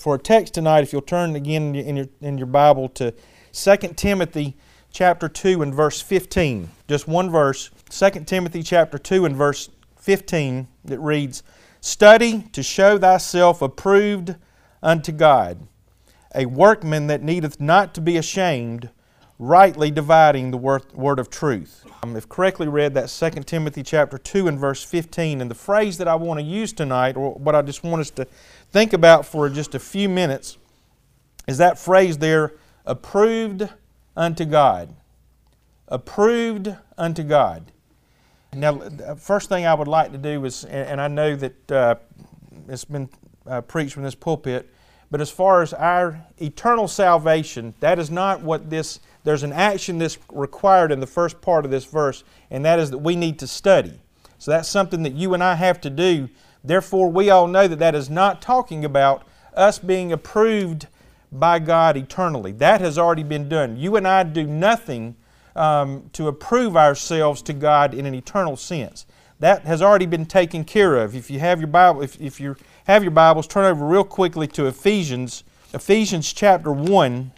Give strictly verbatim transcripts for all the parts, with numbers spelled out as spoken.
for a text tonight, if you'll turn again in your in your Bible to Second Timothy chapter two and verse fifteen. Just one verse. Second Timothy chapter two and verse fifteen that reads, "Study to show thyself approved unto God, a workman that needeth not to be ashamed, rightly dividing the word of truth." Um, if correctly read, that's Second Timothy chapter two and verse fifteen. And the phrase that I want to use tonight, or what I just want us to think about for just a few minutes, is that phrase there, approved unto God. Approved unto God. Now, the first thing I would like to do is, and I know that uh, it's been uh, preached from this pulpit, but as far as our eternal salvation, that is not what this, there's an action that's required in the first part of this verse, and that is that we need to study. So that's something that you and I have to do. Therefore, we all know that that is not talking about us being approved by God eternally. That has already been done. You and I do nothing um, to approve ourselves to God in an eternal sense. That has already been taken care of. If you have your Bible, if, if you have your Bibles, turn over real quickly to Ephesians, Ephesians chapter one.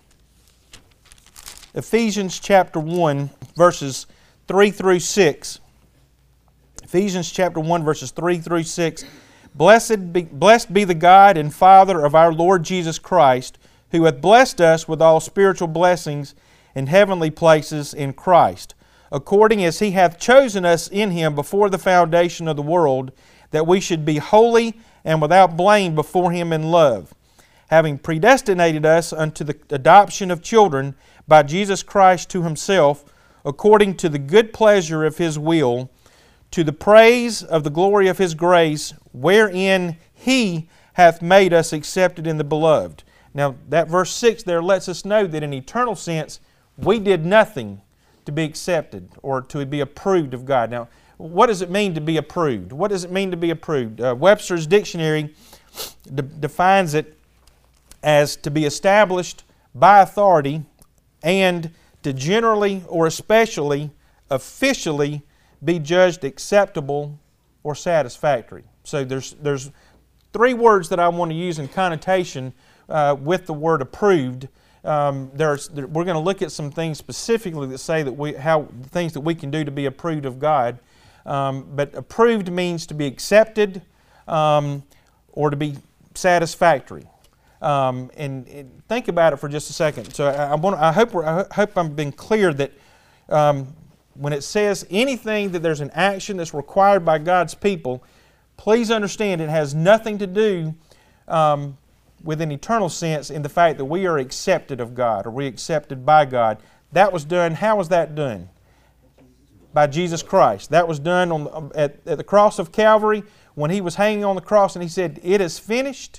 Ephesians chapter one, verses three through six. Ephesians chapter one, verses three through six. Blessed be, blessed be the God and Father of our Lord Jesus Christ, who hath blessed us with all spiritual blessings in heavenly places in Christ, according as He hath chosen us in Him before the foundation of the world, that we should be holy and without blame before Him in love, having predestinated us unto the adoption of children by Jesus Christ to Himself, according to the good pleasure of His will, to the praise of the glory of His grace, wherein He hath made us accepted in the Beloved. Now, that verse six there lets us know that in eternal sense, we did nothing to be accepted or to be approved of God. Now, what does it mean to be approved? What does it mean to be approved? Uh, Webster's Dictionary de- defines it as to be established by authority and to generally or especially officially be judged acceptable or satisfactory. So there's there's three words that I want to use in connotation uh, with the word approved. Um, there's there, we're going to look at some things specifically that say that we how things that we can do to be approved of God. Um, but approved means to be accepted um, or to be satisfactory. Um, and, and think about it for just a second. So I, I want I hope we're, I hope I'm being clear that um, when it says anything that there's an action that's required by God's people, please understand it has nothing to do um, with an eternal sense in the fact that we are accepted of God or we accepted by God. That was done. How was that done? By Jesus Christ. That was done on the, at, at the cross of Calvary when He was hanging on the cross and He said, "It is finished."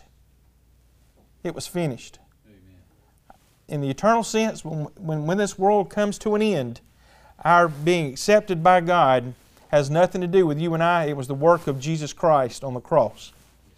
It was finished. Amen. In the eternal sense, when, when, when this world comes to an end, our being accepted by God has nothing to do with you and I. It was the work of Jesus Christ on the cross.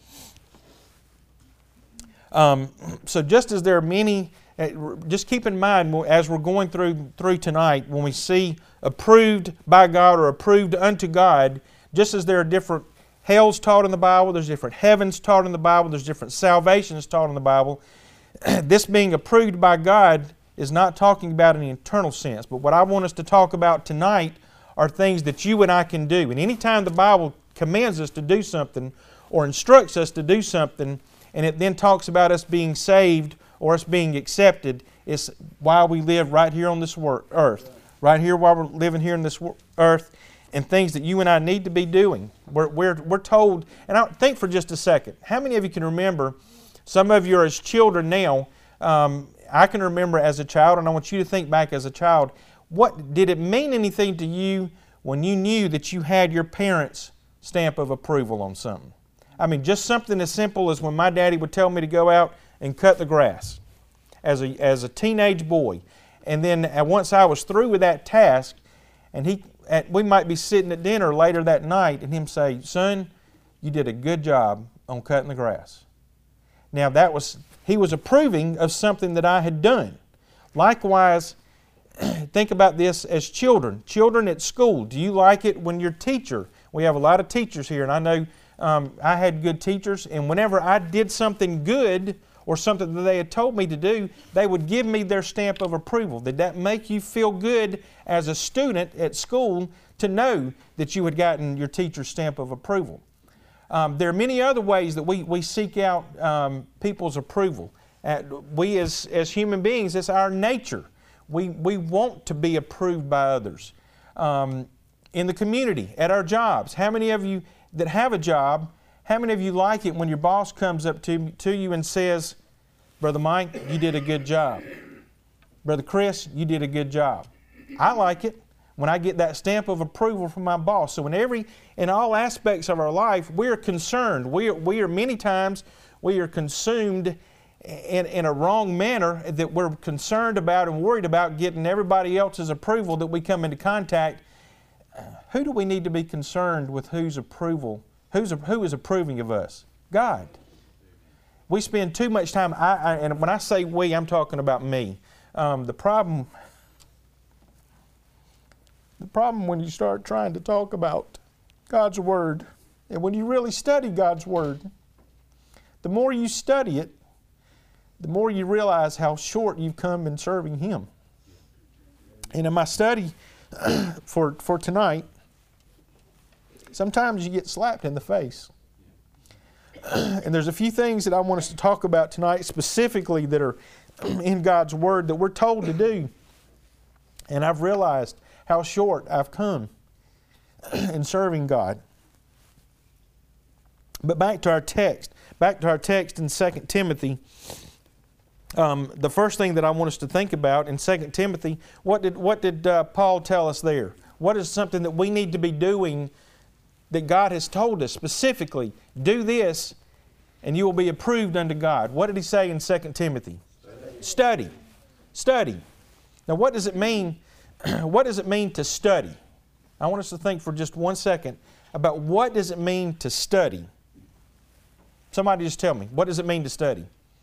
Um, so just as there are many, just keep in mind as we're going through through tonight, when we see approved by God or approved unto God, just as there are different hells taught in the Bible, there's different heavens taught in the Bible, there's different salvations taught in the Bible, this being approved by God is not talking about an eternal sense. But what I want us to talk about tonight are things that you and I can do. And anytime the Bible commands us to do something or instructs us to do something, and it then talks about us being saved or us being accepted, it's while we live right here on this earth. Right here while we're living here in this earth, and things that you and I need to be doing. We're, we're, we're told, and I think for just a second, how many of you can remember, some of you are as children now, um, I can remember as a child, and I want you to think back as a child, what did it mean anything to you when you knew that you had your parents' stamp of approval on something? I mean, just something as simple as when my daddy would tell me to go out and cut the grass as a, as a teenage boy. And then once I was through with that task, and he, at, we might be sitting at dinner later that night, and him say, "Son, you did a good job on cutting the grass." Now that was, he was approving of something that I had done. Likewise, think about this as children. Children at school, do you like it when your teacher, we have a lot of teachers here, and I know um, I had good teachers, and whenever I did something good or something that they had told me to do, they would give me their stamp of approval. Did that make you feel good as a student at school to know that you had gotten your teacher's stamp of approval? Um, there are many other ways that we, we seek out um, people's approval. Uh, we as, as human beings, it's our nature. We, we want to be approved by others. Um, in the community, at our jobs, how many of you that have a job, how many of you like it when your boss comes up to, to you and says, Brother Mike, you did a good job. Brother Chris, you did a good job. I like it when I get that stamp of approval from my boss. So in every, in all aspects of our life, we are concerned. We are, we are many times, we are consumed in, in a wrong manner, that we're concerned about and worried about getting everybody else's approval that we come into contact. Who do we need to be concerned with whose approval, who's, who is approving of us? God. We spend too much time, I, I, and when I say we, I'm talking about me. Um, the problem, the problem when you start trying to talk about God's Word, and when you really study God's Word, the more you study it, the more you realize how short you've come in serving Him. And in my study for, for tonight, sometimes you get slapped in the face. And there's a few things that I want us to talk about tonight specifically that are in God's Word that we're told to do. And I've realized how short I've come in serving God. But back to our text. Back to our text in Second Timothy. Um, the first thing that I want us to think about in Second Timothy, what did, what did uh, Paul tell us there? What is something that we need to be doing that God has told us specifically? Do this and you will be approved unto God. What did he say in Second Timothy? Study. Study. Study. Now what does it mean? What does it mean to study? I want us to think for just one second about what does it mean to study. Somebody just tell me, what does it mean to study?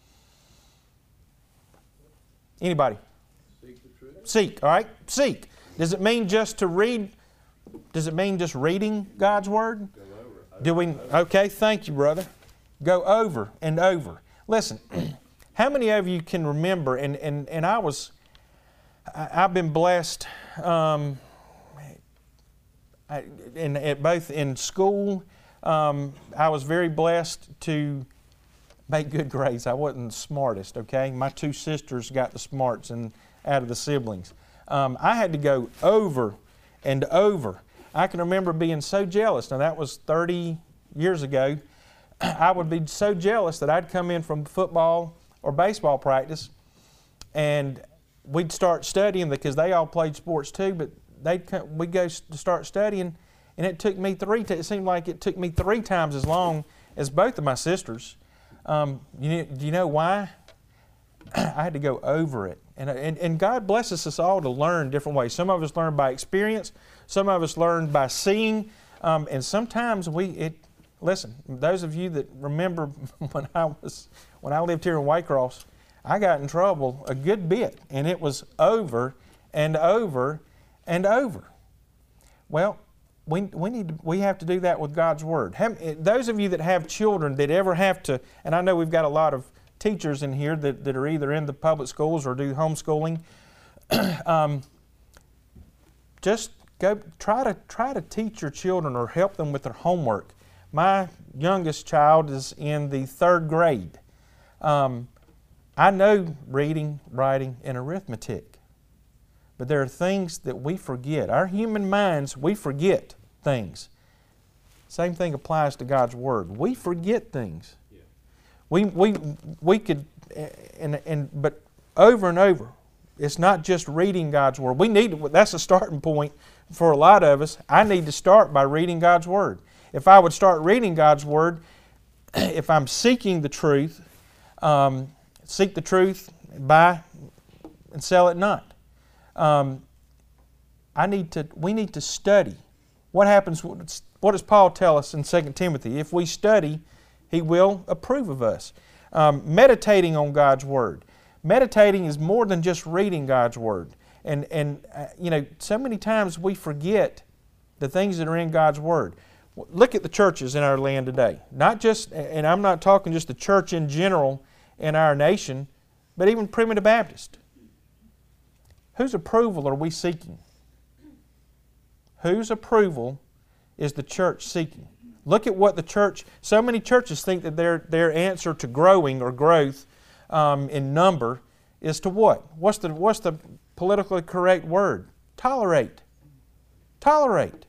Anybody? Seek the truth. Seek, all right? Seek. Does it mean just to read? Does it mean just reading God's Word? Go over. Do we? Okay, thank you, brother. Go over and over. Listen, how many of you can remember, and, and, and I was, I, I've been blessed um, I, in, at both in school, um, I was very blessed to make good grades. I wasn't the smartest, okay? My two sisters got the smarts and out of the siblings. Um, I had to go over and over. I can remember being so jealous. Now that was thirty years ago. I would be so jealous that I'd come in from football or baseball practice and we'd start studying because they all played sports too, but they'd come, we'd go to start studying and it took me three, it seemed like it took me three times as long as both of my sisters. Um, you, do you know why? I had to go over it. And, and, and God blesses us all to learn different ways. Some of us learn by experience. Some of us learn by seeing. Um, and sometimes we, it, listen, those of you that remember when I was, when I lived here in Waycross, I got in trouble a good bit. And it was over and over and over. Well, we, we, need to, we have to do that with God's Word. Have, those of you that have children that ever have to, and I know we've got a lot of teachers in here that, that are either in the public schools or do homeschooling, um, just go try to try to teach your children or help them with their homework. My youngest child is in the third grade. Um, I know reading, writing, and arithmetic, but there are things that we forget. Our human minds, we forget things. Same thing applies to God's Word. We forget things. We, we, we could, and, and, but over and over, it's not just reading God's Word. We need to, that's a starting point for a lot of us. I need to start by reading God's Word. If I would start reading God's Word, if I'm seeking the truth, um, seek the truth, buy and sell it not. Um, I need to, we need to study. What happens, what does Paul tell us in Second Timothy? If we study, He will approve of us. Um, meditating on God's Word. Meditating is more than just reading God's Word. And, and uh, you know, so many times we forget the things that are in God's Word. Look at the churches in our land today. Not just, and I'm not talking just the church in general in our nation, but even Primitive Baptist. Whose approval are we seeking? Whose approval is the church seeking? Look at what the church, so many churches think that their, their answer to growing or growth um, in number is to what? What's the, what's the politically correct word? Tolerate. Tolerate.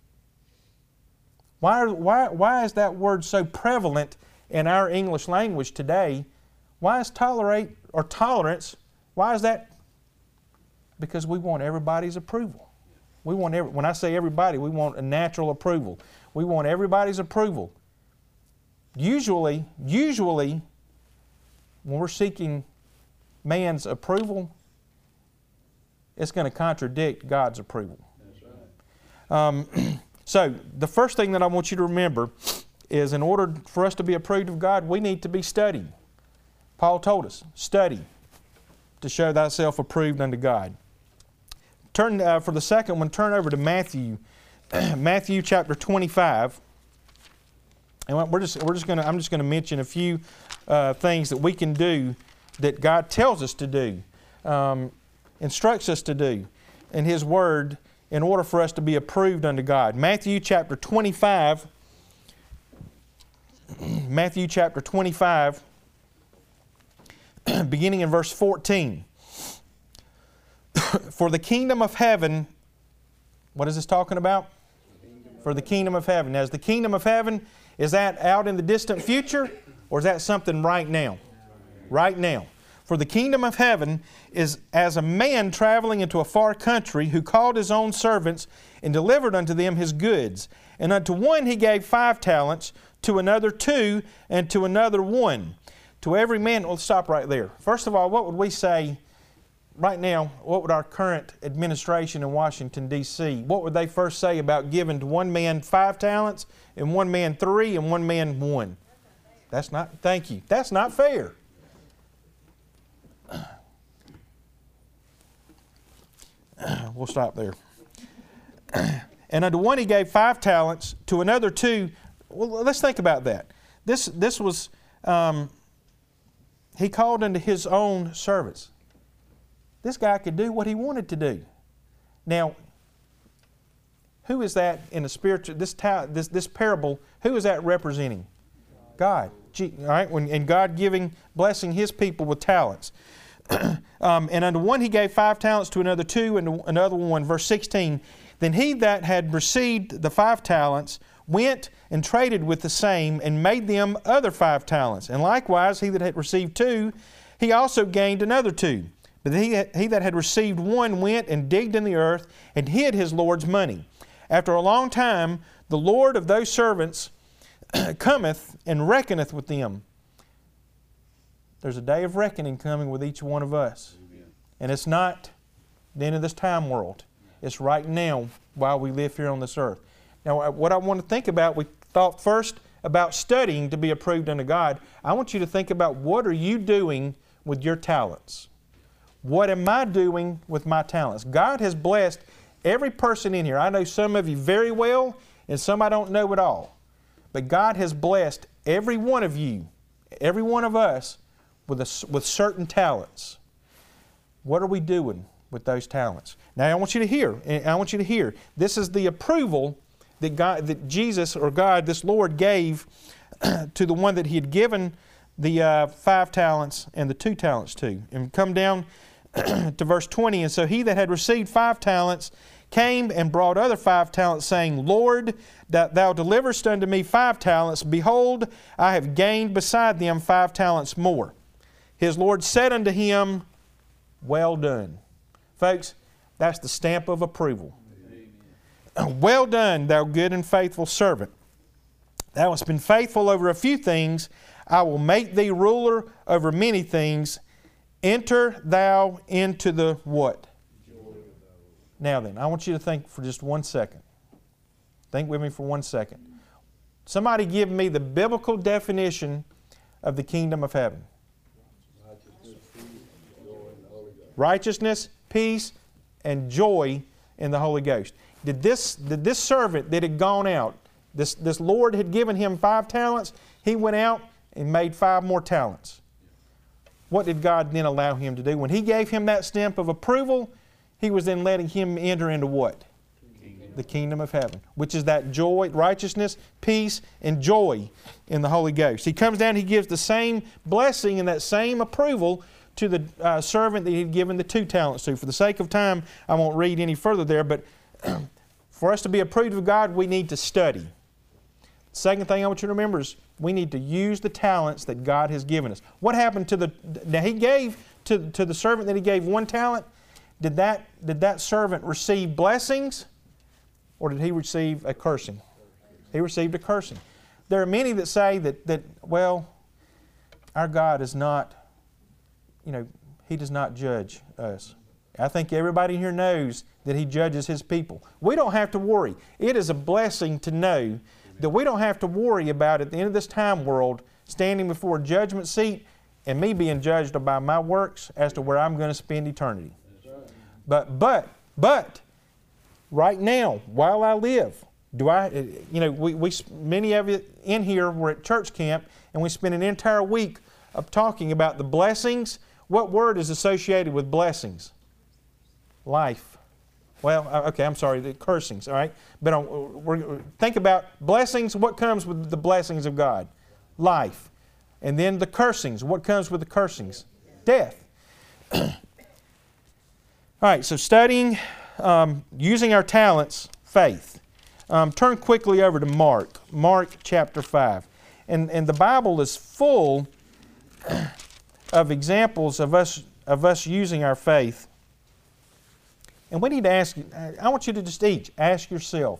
Why, why, why is that word so prevalent in our English language today? Why is tolerate or tolerance, why is that? Because we want everybody's approval. We want every, when I say everybody, we want a natural approval. We want everybody's approval. Usually, usually, when we're seeking man's approval, it's going to contradict God's approval. That's right. Um, so, the first thing that I want you to remember is in order for us to be approved of God, we need to be studying. Paul told us, study to show thyself approved unto God. Turn uh, for the second one, turn over to Matthew, Matthew chapter twenty-five. And we're just we're just going to I'm just going to mention a few uh, things that we can do that God tells us to do, um, instructs us to do in His Word in order for us to be approved unto God. Matthew chapter twenty-five. Matthew chapter twenty-five, beginning in verse fourteen. For the kingdom of heaven, what is this talking about? For the kingdom of heaven. Now, is the kingdom of heaven, is that out in the distant future, or is that something right now? Right now. For the kingdom of heaven is as a man traveling into a far country, who called his own servants and delivered unto them his goods. And unto one he gave five talents, to another two, and to another one. To every man, let's stop right there. First of all, what would we say right now? What would our current administration in Washington, D C, what would they first say about giving to one man five talents, and one man three, and one man one? That's not, thank you. That's not fair. We'll stop there. And unto one he gave five talents, to another two. Well, let's think about that. This, this was, um, he called unto his own servants. This guy could do what he wanted to do. Now, who is that in the spiritual, this, ta- this, this parable, who is that representing? God. G- all right, when, and God giving, blessing His people with talents. um, and unto one he gave five talents, to another two, and to another one. Verse sixteen, then he that had received the five talents went and traded with the same, and made them other five talents. And likewise he that had received two, he also gained another two. But he, he that had received one went and digged in the earth, and hid his Lord's money. After a long time, the Lord of those servants cometh and reckoneth with them. There's a day of reckoning coming with each one of us. Amen. And it's not the end of this time world. It's right now while we live here on this earth. Now, what I want to think about, we thought first about studying to be approved unto God. I want you to think about, what are you doing with your talents? What am I doing with my talents? God has blessed every person in here. I know some of you very well, and some I don't know at all. But God has blessed every one of you, every one of us, with, a, with certain talents. What are we doing with those talents? Now, I want you to hear, I want you to hear, this is the approval that God, that Jesus or God, this Lord, gave to the one that He had given the uh, five talents and the two talents to. And come down to verse twenty. And so he that had received five talents came and brought other five talents, saying, Lord, that thou deliverest unto me five talents. Behold, I have gained beside them five talents more. His Lord said unto him, well done. Folks, that's the stamp of approval. Amen. Well done, thou good and faithful servant. Thou hast been faithful over a few things. I will make thee ruler over many things. Enter thou into the what? Now then, I want you to think for just one second. Think with me for one second. Somebody give me the biblical definition of the kingdom of heaven. Righteousness, peace, and joy in the Holy Ghost. Did this, did this servant that had gone out, this, this Lord had given him five talents, he went out and made five more talents. what did God then allow him to do? When he gave him that stamp of approval, he was then letting him enter into what? The kingdom of heaven, which is that joy, righteousness, peace, and joy in the Holy Ghost. He comes down, he gives the same blessing and that same approval to the uh, servant that he had given the two talents to. For the sake of time, I won't read any further there, but for us to be approved of God, we need to study. Second thing I want you to remember is we need to use the talents that God has given us. What happened to the, now he gave to, to the servant that he gave one talent, did that, did that servant receive blessings? Or did he receive a cursing? He received a cursing. There are many that say that, that, well, our God is not, you know, He does not judge us. I think everybody here knows that He judges His people. We don't have to worry. It is a blessing to know that we don't have to worry about at the end of this time world standing before a judgment seat and me being judged by my works as to where I'm going to spend eternity. But, but, but, right now, while I live, do I, you know, we, we many of you in here were at church camp and we spent an entire week of talking about the blessings. What word is associated with blessings? Life. Well, okay, I'm sorry, the cursings, all right? But um, we're, think about blessings. What comes with the blessings of God? Life. And then the cursings. What comes with the cursings? Death. All right, so studying, um, using our talents, faith. Um, turn quickly over to Mark, Mark chapter five. And, and the Bible is full of examples of us, of us using our faith. And we need to ask, I want you to just each ask yourself,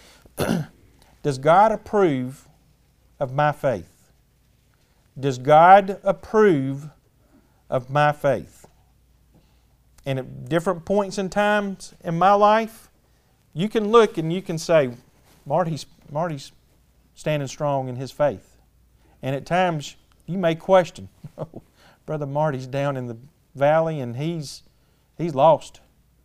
does God approve of my faith? Does God approve of my faith? And at different points in times in my life, you can look and you can say, Marty's, Marty's standing strong in his faith. And at times you may question, oh, Brother Marty's down in the valley and he's, he's lost.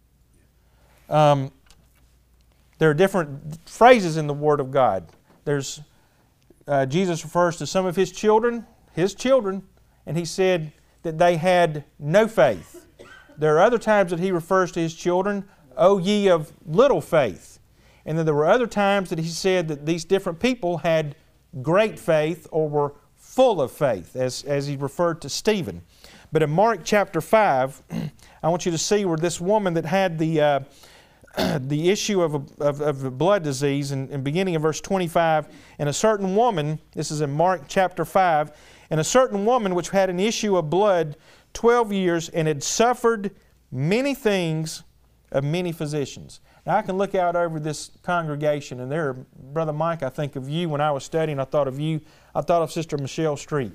Um, there are different phrases in the Word of God. There's uh, Jesus refers to some of His children, His children, and He said that they had no faith. There are other times that He refers to His children, O ye of little faith. And then there were other times that He said that these different people had great faith or were full of faith, as, as He referred to Stephen. But in Mark chapter five, I want you to see where this woman that had the uh, the issue of a, of, of a blood disease, in, in beginning of verse twenty-five, and a certain woman, this is in Mark chapter five, and a certain woman which had an issue of blood twelve years and had suffered many things of many physicians. Now I can look out over this congregation and there, Brother Mike, I think of you when I was studying, I thought of you, I thought of Sister Michelle Street.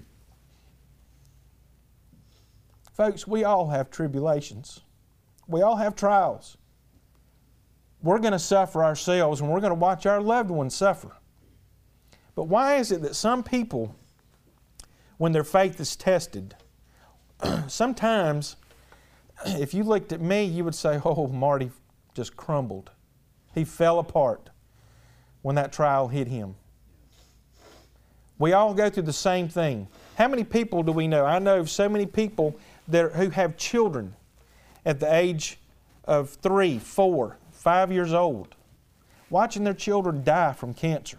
Folks, we all have tribulations. We all have trials. We're going to suffer ourselves and we're going to watch our loved ones suffer. But why is it that some people, when their faith is tested, sometimes if you looked at me, you would say, oh, Marty just crumbled. He fell apart when that trial hit him. We all go through the same thing. How many people do we know? I know of so many people that, who have children at the age of three, four, five years old, watching their children die from cancer.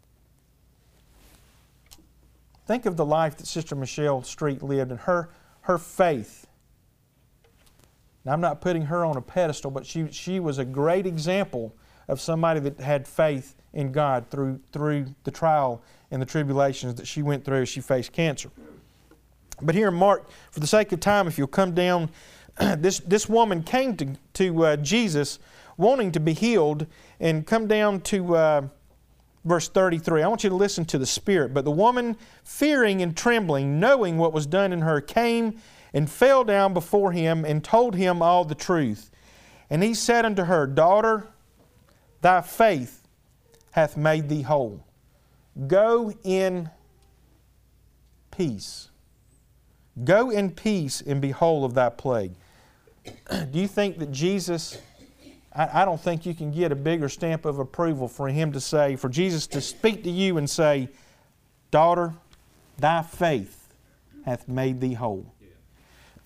Think of the life that Sister Michelle Street lived and her, her faith. Now, I'm not putting her on a pedestal, but she, she was a great example of somebody that had faith in God through, through the trial and the tribulations that she went through as she faced cancer. But here in Mark, for the sake of time, if you'll come down, this, this woman came to, to uh, Jesus wanting to be healed, and come down to uh, verse thirty-three. I want you to listen to the Spirit. But the woman, fearing and trembling, knowing what was done in her, came and fell down before him and told him all the truth. And he said unto her, Daughter, thy faith hath made thee whole. Go in peace. Go in peace and be whole of thy plague. Do you think that Jesus, I, I don't think you can get a bigger stamp of approval for Him to say, for Jesus to speak to you and say, Daughter, thy faith hath made thee whole.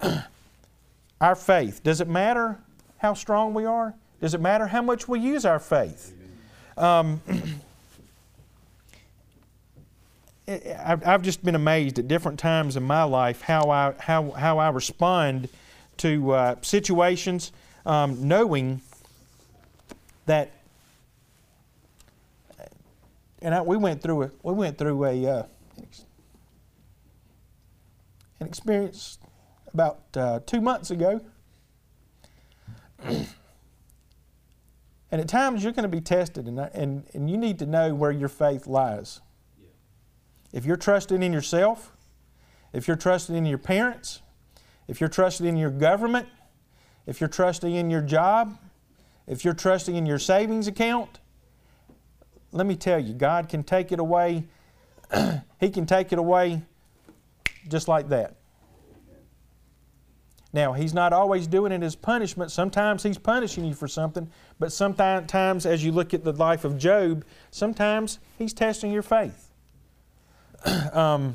our faith. Does it matter how strong we are? Does it matter how much we use our faith? Um, I've just been amazed at different times in my life how I how how I respond to uh, situations, um, knowing that. And I, we went through a we went through a uh, an experience about uh, two months ago, and at times you're going to be tested, and and and you need to know where your faith lies. If you're trusting in yourself, if you're trusting in your parents, if you're trusting in your government, if you're trusting in your job, if you're trusting in your savings account, let me tell you, God can take it away. He can take it away just like that. Now, He's not always doing it as punishment. Sometimes He's punishing you for something, but sometimes, as you look at the life of Job, sometimes He's testing your faith. Um,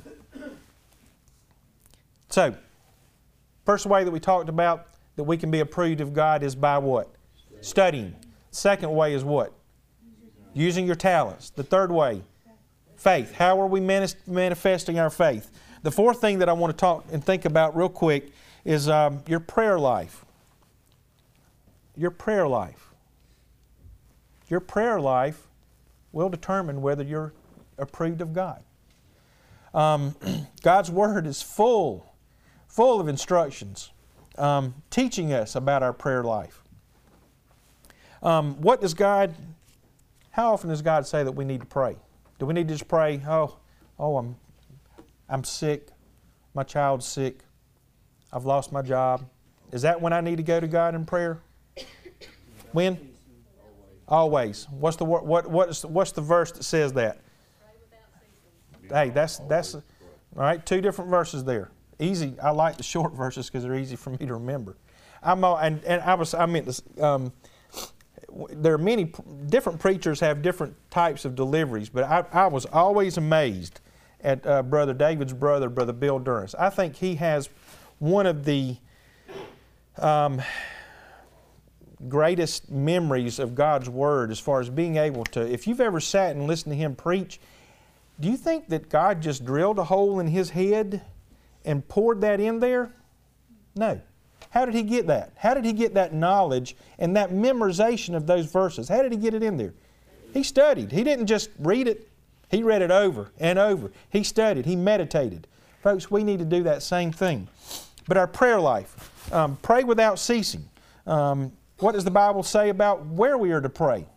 so, first way that we talked about that we can be approved of God is by what? Studying. Second way is what? Using your talents. The third way, faith. How are we manifesting our faith? The fourth thing that I want to talk and think about real quick is um, your prayer life. Your prayer life. Your prayer life will determine whether you're approved of God. Um, God's Word is full, full of instructions um, teaching us about our prayer life. Um, what does God, how often does God say that we need to pray? Do we need to just pray, oh, oh, I'm, I'm sick, my child's sick, I've lost my job. Is that when I need to go to God in prayer? When? Always. What's the what what's what's the verse that says that? Hey, that's that's all right. Two different verses there. Easy. I like the short verses because they're easy for me to remember. I'm all, and and I was I meant this. Um, there are many different preachers have different types of deliveries, but I, I was always amazed at uh, Brother David's brother, Brother Bill Durrance. I think he has one of the um, greatest memories of God's Word as far as being able to. If you've ever sat and listened to him preach, do you think that God just drilled a hole in his head and poured that in there? No. How did he get that? How did he get that knowledge and that memorization of those verses? How did he get it in there? He studied. He didn't just read it. He read it over and over. He studied. He meditated. Folks, we need to do that same thing. But our prayer life, um, pray without ceasing. Um, what does the Bible say about where we are to pray?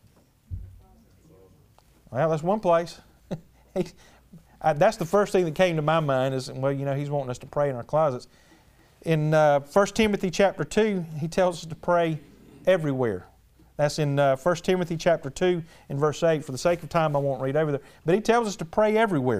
Well, that's one place. I, that's the first thing that came to my mind is, well, you know, He's wanting us to pray in our closets. In uh, First Timothy chapter two, He tells us to pray everywhere. That's in uh, First Timothy chapter two and verse eight. For the sake of time, I won't read over there. But He tells us to pray everywhere.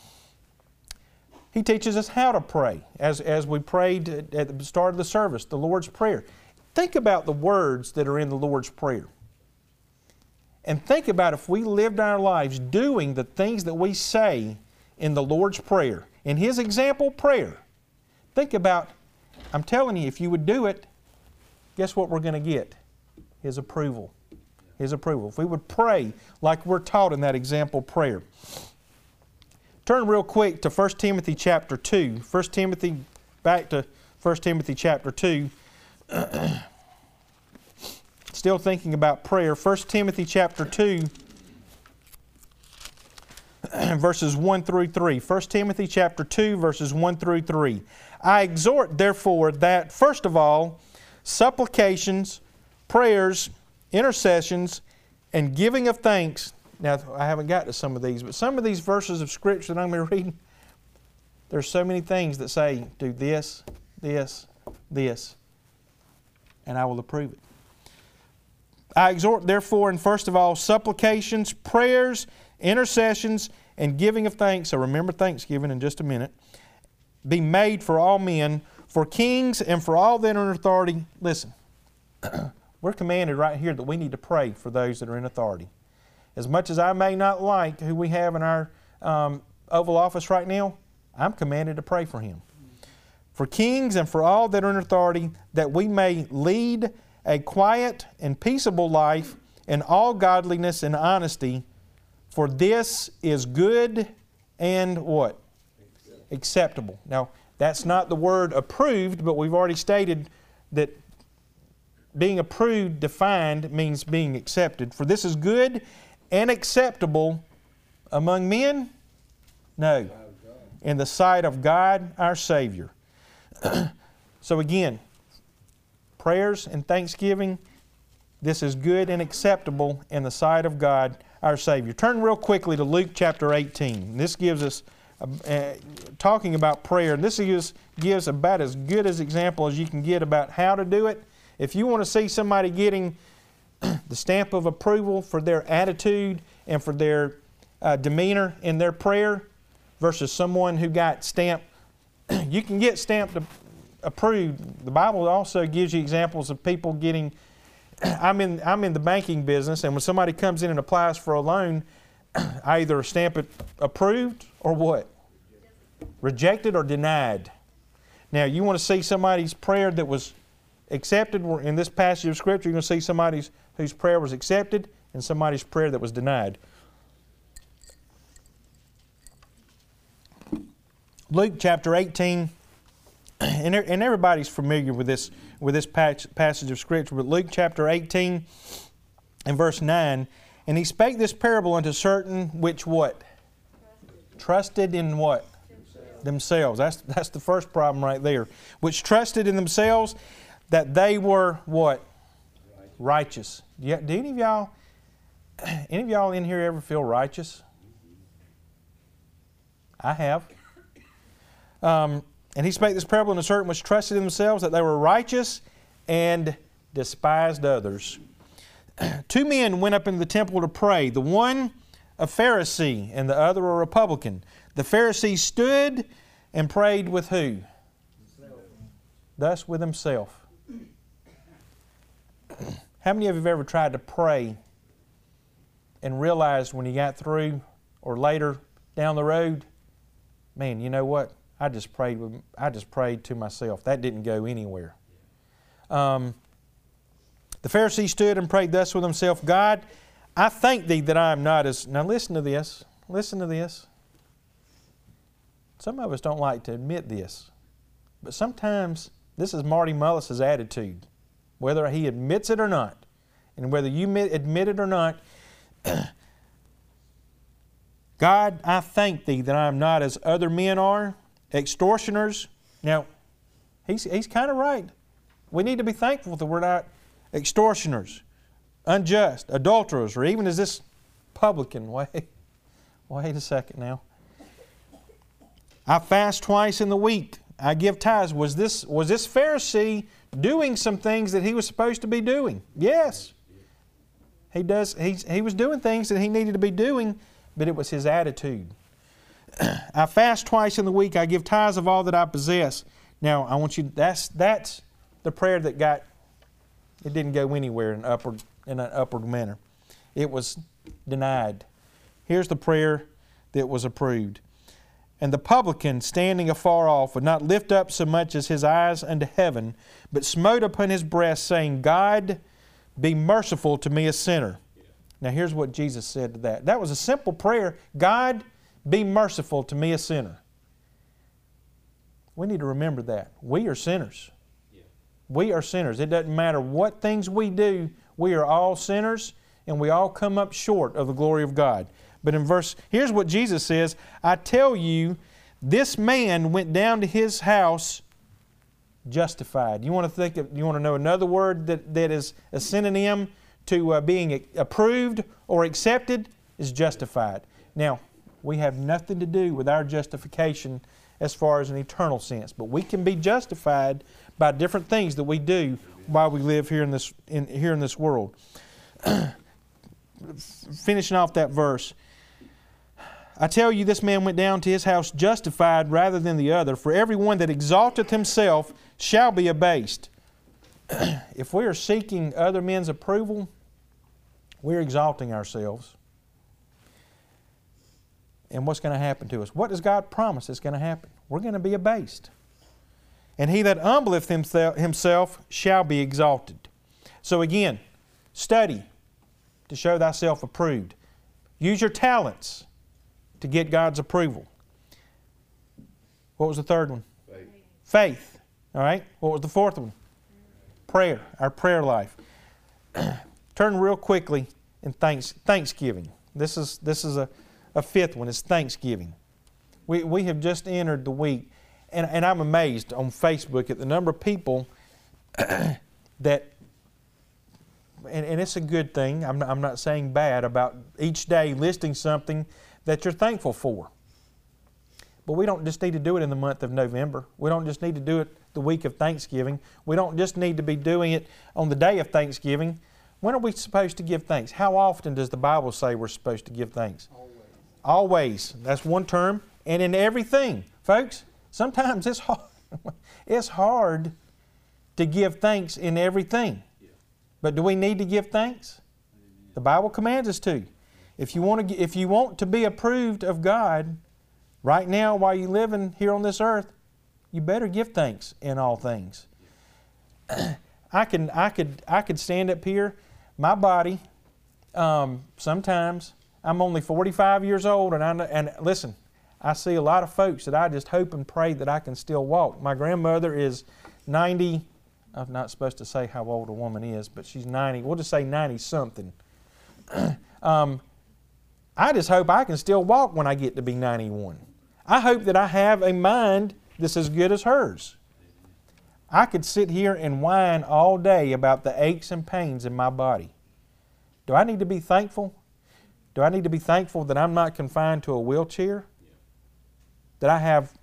He teaches us how to pray. As, as we prayed at the start of the service, the Lord's Prayer. Think about the words that are in the Lord's Prayer. And think about if we lived our lives doing the things that we say in the Lord's Prayer, in His example prayer. Think about, I'm telling you, if you would do it, guess what we're going to get? His approval. His approval. If we would pray like we're taught in that example prayer. Turn real quick to First Timothy chapter two. First Timothy, back to First Timothy chapter two. Still thinking about prayer. First Timothy chapter two, verses one through three. First Timothy chapter two, verses one through three. I exhort, therefore, that first of all, supplications, prayers, intercessions, and giving of thanks. Now, I haven't got to some of these, but some of these verses of Scripture that I'm going to be reading, there's so many things that say, do this, this, this, and I will approve it. I exhort, therefore, and first of all, supplications, prayers, intercessions, and giving of thanks. So remember Thanksgiving in just a minute. Be made for all men, for kings, and for all that are in authority. Listen, we're commanded right here that we need to pray for those that are in authority. As much as I may not like who we have in our um, Oval Office right now, I'm commanded to pray for him. for kings and for all that are in authority, that we may lead a quiet and peaceable life in all godliness and honesty, for this is good and what? Acceptable. Acceptable. Now, that's not the word approved, but we've already stated that being approved, defined, means being accepted. For this is good and acceptable among men? No. In the sight of God, our Savior. So again, prayers and thanksgiving, this is good and acceptable in the sight of God, our Savior. Turn real quickly to Luke chapter eighteen. This gives us, uh, talking about prayer, and this gives, gives about as good as example as you can get about how to do it. If you want to see somebody getting the stamp of approval for their attitude and for their uh, demeanor in their prayer versus someone who got stamped, you can get stamped approved. The Bible also gives you examples of people getting, I'm in, I'm in the banking business, and when somebody comes in and applies for a loan, I either stamp it approved or what? Rejected or denied. Now, you want to see somebody's prayer that was accepted. In this passage of Scripture, you're going to see somebody's whose prayer was accepted and somebody's prayer that was denied. Luke chapter eighteen, and everybody's familiar with this with this passage of Scripture, but Luke chapter eighteen and verse nine, and he spake this parable unto certain which what? Trusted, trusted in what? Themselves. themselves. That's, that's the first problem right there. Which trusted in themselves that they were what? Righteous. Righteous. Yeah, do any of y'all, any of y'all in here ever feel righteous? I have. Um, and he spake this parable unto certain which trusted in themselves that they were righteous and despised others. Two men went up into the temple to pray, the one a Pharisee and the other a Republican. The Pharisee stood and prayed with who? Himself. Thus with himself. How many of you have ever tried to pray and realized when you got through or later down the road, man, you know what? I just prayed with, I just prayed to myself. That didn't go anywhere. Um, the Pharisee stood and prayed thus with himself, God, I thank Thee that I am not as... Now listen to this. Listen to this. Some of us don't like to admit this. But sometimes this is Marty Mullis's attitude. Whether he admits it or not. And whether you admit it or not, God, I thank Thee that I am not as other men are, extortioners. Now, he's, he's kind of right. We need to be thankful that we're not extortioners, unjust, adulterers, or even as this publican. Wait, wait a second now. I fast twice in the week. I give tithes. Was this, was this Pharisee doing some things that he was supposed to be doing? Yes. He does. He's, he was doing things that he needed to be doing, but it was his attitude. I fast twice in the week. I give tithes of all that I possess. Now, I want you, that's, that's the prayer that got, it didn't go anywhere in, upward, in an upward manner. It was denied. Here's the prayer that was approved. And the publican, standing afar off, would not lift up so much as his eyes unto heaven, but smote upon his breast, saying, God, be merciful to me a sinner. Yeah. Now here's what Jesus said to that. That was a simple prayer. God, be merciful to me a sinner. We need to remember that. We are sinners. Yeah. We are sinners. It doesn't matter what things we do. We are all sinners, and we all come up short of the glory of God. But in verse, here's what Jesus says, I tell you, this man went down to his house justified. You want to think of, you want to know another word that, that is a synonym to uh, being approved or accepted is justified. Now, we have nothing to do with our justification as far as an eternal sense, but we can be justified by different things that we do while we live here in this in, here in this world. Finishing off that verse. I tell you, this man went down to his house justified rather than the other. For everyone that exalteth himself shall be abased. If we are seeking other men's approval, we're exalting ourselves. And what's going to happen to us? What does God promise is going to happen? We're going to be abased. and he that humbleth himself, himself shall be exalted. So again, study to show thyself approved. Use your talents to get God's approval. What was the third one? Faith. Faith. All right. What was the fourth one? Prayer. Our prayer life. Turn real quickly in thanks, Thanksgiving. This is this is a, a fifth one. It's Thanksgiving. We we have just entered the week, and, and I'm amazed on Facebook at the number of people that, and, and it's a good thing, I'm not, I'm not saying bad, about each day listing something that you're thankful for. But we don't just need to do it in the month of November. We don't just need to do it the week of Thanksgiving. We don't just need to be doing it on the day of Thanksgiving. When are we supposed to give thanks? How often does the Bible say we're supposed to give thanks? Always. Always. That's one term. And in everything. Folks, sometimes it's hard, it's hard to give thanks in everything. Yeah. But do we need to give thanks? Amen. The Bible commands us to. If you want to, if you want to be approved of God, right now, while you're living here on this earth, you better give thanks in all things. I can, I could, I could stand up here. My body, um, sometimes I'm only forty-five years old, and I and listen, I see a lot of folks that I just hope and pray that I can still walk. My grandmother is ninety. I'm not supposed to say how old a woman is, but she's ninety. We'll just say ninety something. um, I just hope I can still walk when I get to be ninety-one. I hope that I have a mind that's as good as hers. I could sit here and whine all day about the aches and pains in my body. Do I need to be thankful? Do I need to be thankful that I'm not confined to a wheelchair? Yeah. That I have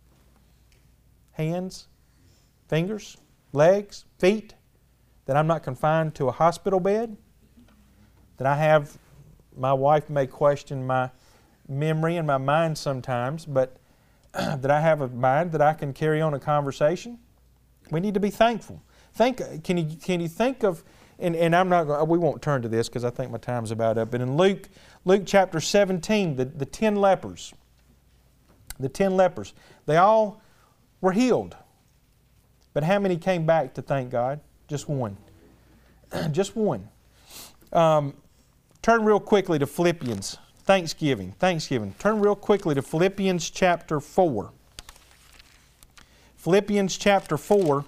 hands, fingers, legs, feet? That I'm not confined to a hospital bed? That I have, my wife may question my memory and my mind sometimes, but that I have a mind that I can carry on a conversation? We need to be thankful. Think. Can you can you think of? And, and I'm not. We won't turn to this because I think my time's about up. But in Luke, Luke chapter seventeen, the, the ten lepers, the ten lepers, they all were healed. But how many came back to thank God? Just one. Just one. Um, turn real quickly to Philippians. Thanksgiving. Thanksgiving. Turn real quickly to Philippians chapter four. Philippians chapter four.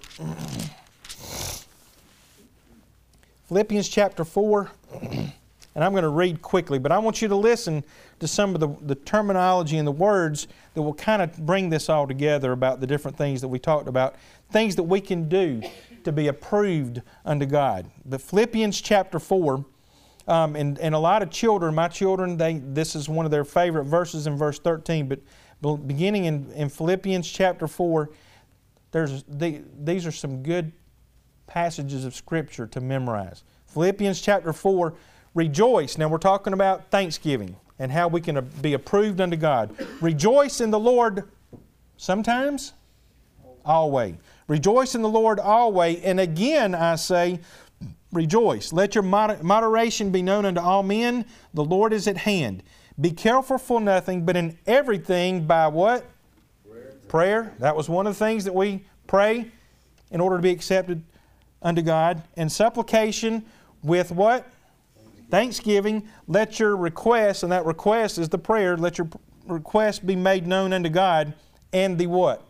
Philippians chapter four. And I'm going to read quickly, but I want you to listen to some of the, the terminology and the words that will kind of bring this all together about the different things that we talked about, things that we can do to be approved unto God. But Philippians chapter four, um, and, and a lot of children, my children, they this is one of their favorite verses in verse thirteen, but beginning in, in Philippians chapter four, There's the, these are some good passages of Scripture to memorize. Philippians chapter four, rejoice. Now we're talking about Thanksgiving and how we can be approved unto God. Rejoice in the Lord sometimes, always. Rejoice in the Lord always. And again I say, rejoice. Let your moder- moderation be known unto all men. The Lord is at hand. Be careful for nothing, but in everything by what? Prayer. That was one of the things that we pray in order to be accepted unto God. And supplication with what? Thanksgiving. Let your request, and that request is the prayer, let your request be made known unto God. And the what?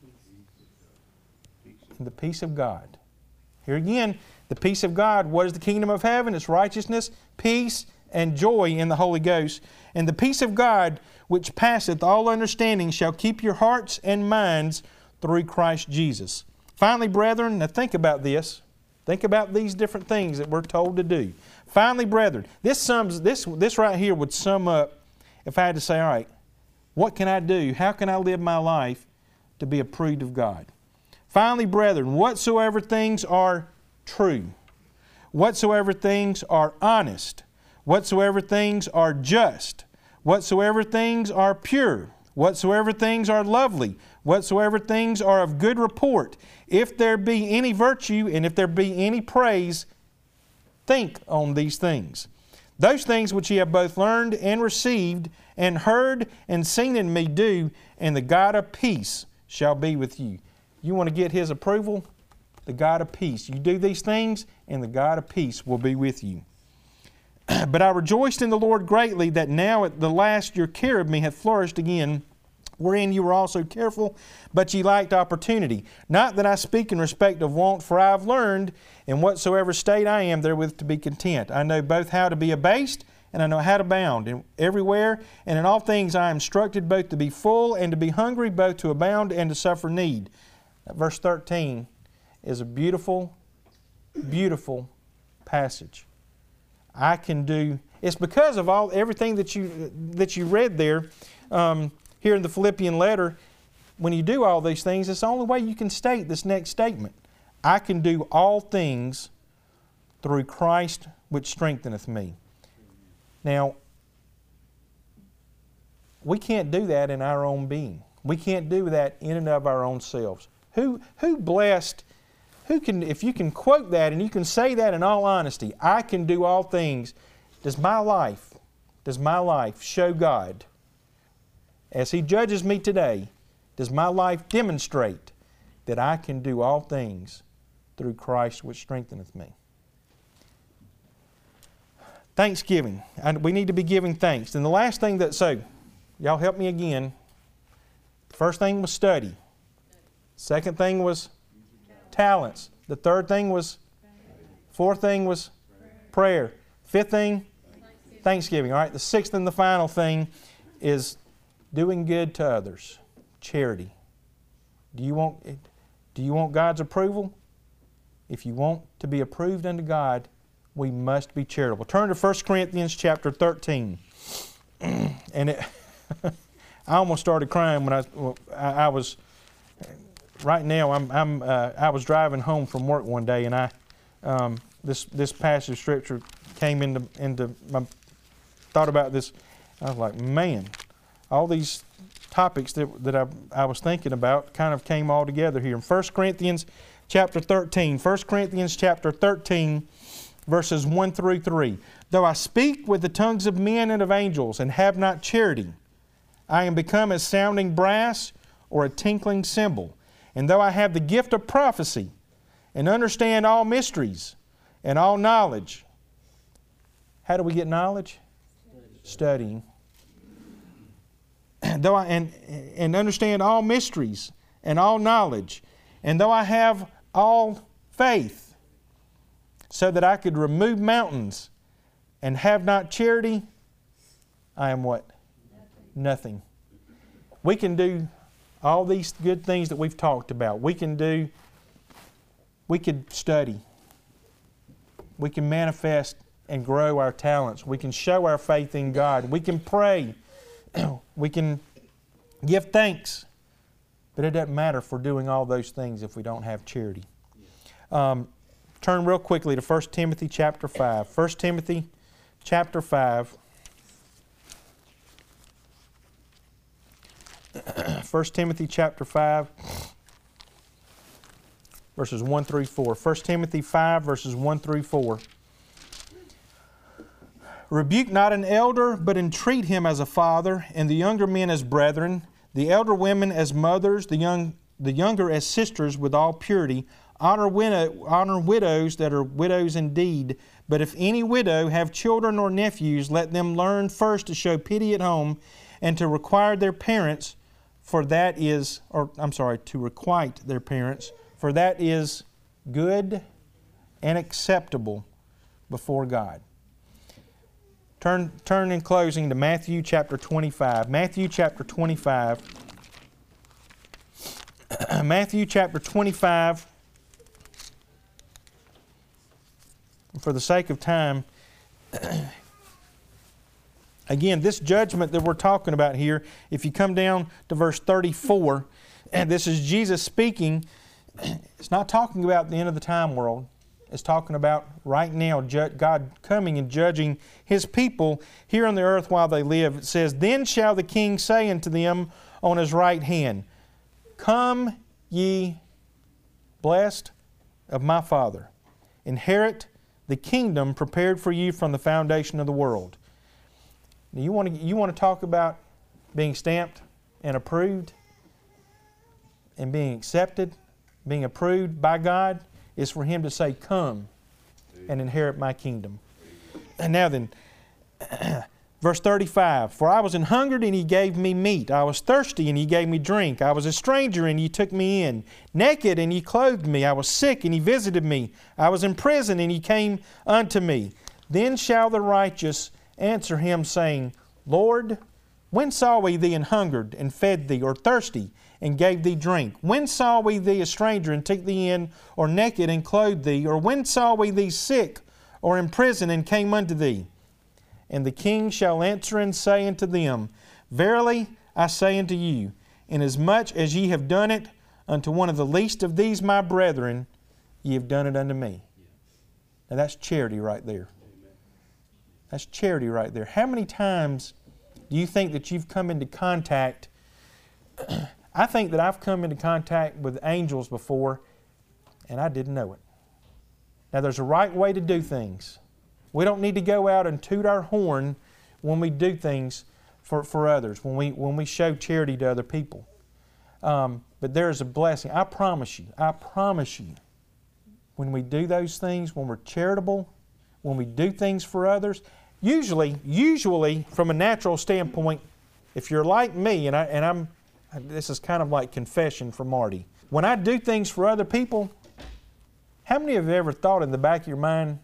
The peace of God. Here again, the peace of God. What is the kingdom of heaven? It's righteousness, peace, and joy in the Holy Ghost. And the peace of God, which passeth all understanding, shall keep your hearts and minds through Christ Jesus. Finally, brethren, now think about this. Think about these different things that we're told to do. Finally, brethren, this sums this this right here would sum up if I had to say, all right, what can I do? How can I live my life to be approved of God? Finally, brethren, whatsoever things are true, whatsoever things are honest, whatsoever things are just, whatsoever things are pure, whatsoever things are lovely, whatsoever things are of good report, if there be any virtue and if there be any praise, think on these things. Those things which ye have both learned and received and heard and seen in me do, and the God of peace shall be with you. You want to get His approval? The God of peace. You do these things, and the God of peace will be with you. But I rejoiced in the Lord greatly that now at the last your care of me hath flourished again, wherein you were also careful, but ye lacked opportunity. Not that I speak in respect of want, for I have learned in whatsoever state I am therewith to be content. I know both how to be abased, and I know how to abound. And everywhere and in all things I am instructed both to be full and to be hungry, both to abound and to suffer need. Verse thirteen is a beautiful, beautiful passage. I can do. It's because of all everything that you that you read there, um, here in the Philippian letter. When you do all these things, it's the only way you can state this next statement. I can do all things through Christ which strengtheneth me. Now, we can't do that in our own being. We can't do that in and of our own selves. Who who blessed? Who can, if you can quote that and you can say that in all honesty, I can do all things. Does my life, does my life show God? As He judges me today, does my life demonstrate that I can do all things through Christ which strengtheneth me? Thanksgiving. And we need to be giving thanks. And the last thing that, so, y'all help me again. First thing was study. Second thing was talents. The third thing was, fourth thing was prayer. Fifth thing, Thanksgiving. All right, the sixth and the final thing is doing good to others. Charity. Do you want, do you want God's approval? If you want to be approved unto God, we must be charitable. Turn to First Corinthians chapter thirteen. And it, I almost started crying when I, I, I was... Right now, I'm, I'm, uh, I was driving home from work one day, and I, um, this this passage of Scripture came into into my thought about this. I was like, man, all these topics that that I, I was thinking about kind of came all together here in First Corinthians chapter thirteen. First Corinthians chapter thirteen, verses one through three. Though I speak with the tongues of men and of angels, and have not charity, I am become as sounding brass or a tinkling cymbal. And though I have the gift of prophecy, and understand all mysteries, and all knowledge. How do we get knowledge? Studying. Though I and, and understand all mysteries, and all knowledge, and though I have all faith, so that I could remove mountains, and have not charity, I am what? Nothing. Nothing. We can do all these good things that we've talked about. We can do, we could study. We can manifest and grow our talents. We can show our faith in God. We can pray. We can give thanks. But it doesn't matter if we're doing all those things if we don't have charity. Um, turn real quickly to First Timothy chapter five. First Timothy chapter five. First Timothy chapter five, verses one through four. First Timothy five, verses one through four. Rebuke not an elder, but entreat him as a father, and the younger men as brethren, the elder women as mothers, the young the younger as sisters with all purity. Honor, widow, honor widows that are widows indeed. But if any widow have children or nephews, let them learn first to show pity at home, and to require their parents, for that is, or I'm sorry, to requite their parents, for that is good and acceptable before God. Turn, turn in closing to Matthew chapter twenty-five. Matthew chapter twenty-five. Matthew chapter twenty-five. For the sake of time, again, this judgment that we're talking about here, if you come down to verse thirty-four, and this is Jesus speaking, it's not talking about the end of the time world. It's talking about right now, God coming and judging His people here on the earth while they live. It says, Then shall the King say unto them on His right hand, Come ye blessed of my Father, inherit the kingdom prepared for you from the foundation of the world. Now you want to, you want to talk about being stamped and approved and being accepted being approved by God, is for Him to say, come and inherit my kingdom. And now then, verse thirty-five, for I was an hungered and ye gave me meat. I was thirsty and ye gave me drink. I was a stranger and ye took me in. Naked and ye clothed me. I was sick and ye visited me. I was in prison and ye came unto me. Then shall the righteous answer Him, saying, Lord, when saw we thee an hungered and fed thee, or thirsty and gave thee drink? When saw we thee a stranger and took thee in, or naked and clothed thee? Or when saw we thee sick or in prison and came unto thee? And the king shall answer and say unto them, Verily I say unto you, inasmuch as ye have done it unto one of the least of these my brethren, ye have done it unto me. Now that's charity right there. That's charity right there. How many times do you think that you've come into contact? I think that I've come into contact with angels before and I didn't know it. Now there's a right way to do things. We don't need to go out and toot our horn when we do things for, for others, when we, when we show charity to other people. Um, but there is a blessing. I promise you, I promise you, when we do those things, when we're charitable, when we do things for others, usually, usually from a natural standpoint, if you're like me, and, I, and I'm, this is kind of like confession for Marty. When I do things for other people, how many of you ever thought in the back of your mind,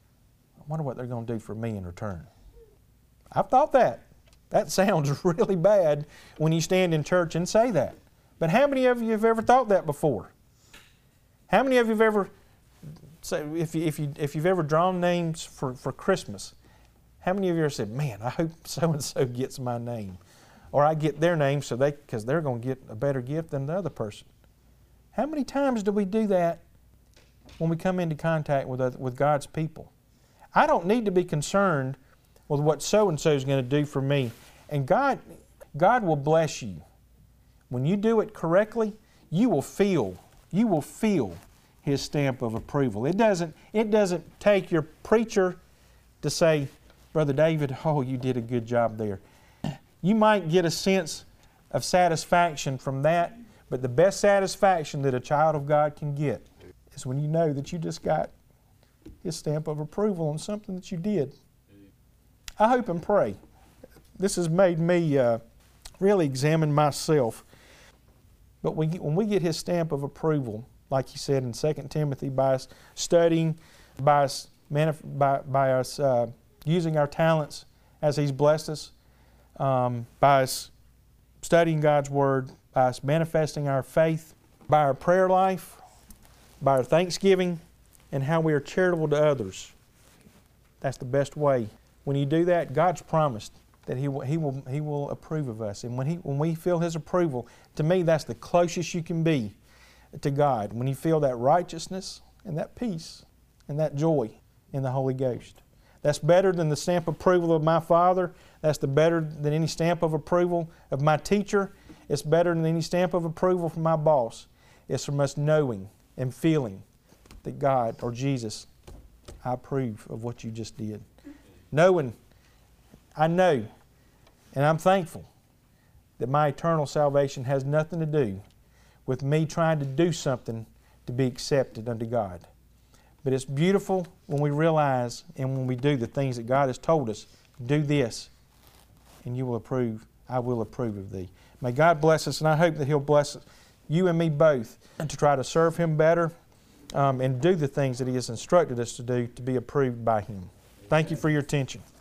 I wonder what they're going to do for me in return? I've thought that. That sounds really bad when you stand in church and say that. But how many of you have ever thought that before? How many of you have ever, so if, you, if, you, if you've ever drawn names for, for Christmas, how many of you ever said, man, I hope so-and-so gets my name? Or I get their name so they, because they're going to get a better gift than the other person. How many times do we do that when we come into contact with, other, with God's people? I don't need to be concerned with what so-and-so is going to do for me. And God, God will bless you. When you do it correctly, you will feel, you will feel His stamp of approval. It doesn't, it doesn't take your preacher to say, Brother David, oh, you did a good job there. You might get a sense of satisfaction from that, but the best satisfaction that a child of God can get is when you know that you just got His stamp of approval on something that you did. I hope and pray. This has made me uh, really examine myself. But we, when we get His stamp of approval, like He said in Second Timothy, by us studying, by us, manif- by, by us uh, using our talents as He's blessed us, um, by us studying God's Word, by us manifesting our faith, by our prayer life, by our thanksgiving, and how we are charitable to others. That's the best way. When you do that, God's promised that He will, He will, He will approve of us. And when, he, when we feel His approval, to me that's the closest you can be to God. When you feel that righteousness and that peace and that joy in the Holy Ghost. That's better than the stamp of approval of my Father. That's the better than any stamp of approval of my teacher. It's better than any stamp of approval from my boss. It's from us knowing and feeling that God or Jesus, I approve of what you just did. Knowing, I know, and I'm thankful that my eternal salvation has nothing to do with me trying to do something to be accepted unto God. But it's beautiful when we realize and when we do the things that God has told us, do this, and you will approve, I will approve of thee. May God bless us, and I hope that He'll bless you and me both to try to serve Him better um, and do the things that He has instructed us to do to be approved by Him. Thank you for your attention.